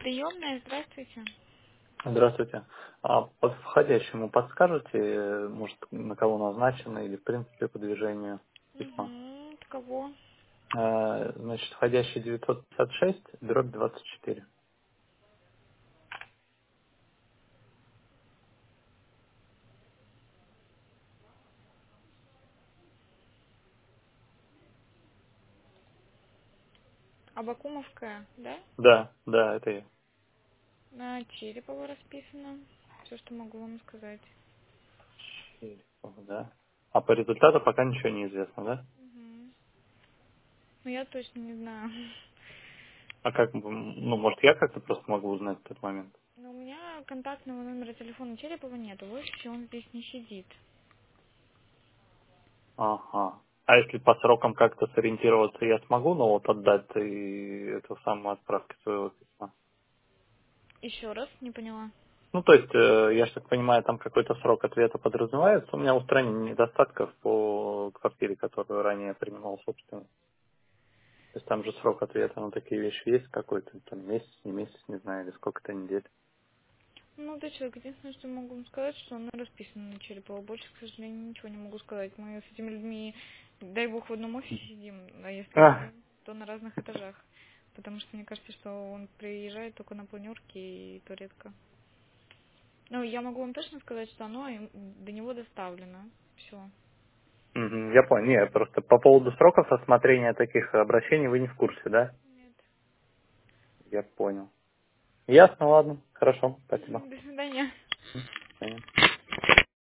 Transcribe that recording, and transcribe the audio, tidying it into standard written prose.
Приемная, здравствуйте. Здравствуйте. По входящему подскажете, может, на кого назначено или, в принципе, по движению письма? Угу. Кого? Значит, входящий 956, дробь 24. Абакумовская, да? Да, да, это я. На Черепова расписано. Все, что могу вам сказать. Черепов, да. А по результату пока ничего не известно, да? Угу. Ну, я точно не знаю. А как, ну, может, я как-то просто могу узнать в этот момент? Но у меня контактного номера телефона Черепова нет. В офисе он здесь не сидит. Ага. А если по срокам как-то сориентироваться, я смогу, ну, вот отдать и эту самую отправку своего письма? Еще раз, не поняла. Ну, то есть, я же так понимаю, там какой-то срок ответа подразумевается. У меня устранение недостатков по квартире, которую ранее принимал собственность. То есть там же срок ответа на такие вещи есть какой-то, там месяц, не знаю, или сколько-то недель. Молодой человек, единственное, что могу вам сказать, что оно расписано на Черепова. Больше, к сожалению, ничего не могу сказать. Мы с этими людьми, дай бог, в одном офисе сидим, а если А, нет, то на разных этажах. Потому что мне кажется, что он приезжает только на планерки и то редко. Ну, я могу вам точно сказать, что оно до него доставлено. Все. я понял. Не, просто по поводу сроков рассмотрения таких обращений вы не в курсе, да? Нет. Я понял. Ясно, ладно. Хорошо, спасибо. До свидания. Понятно.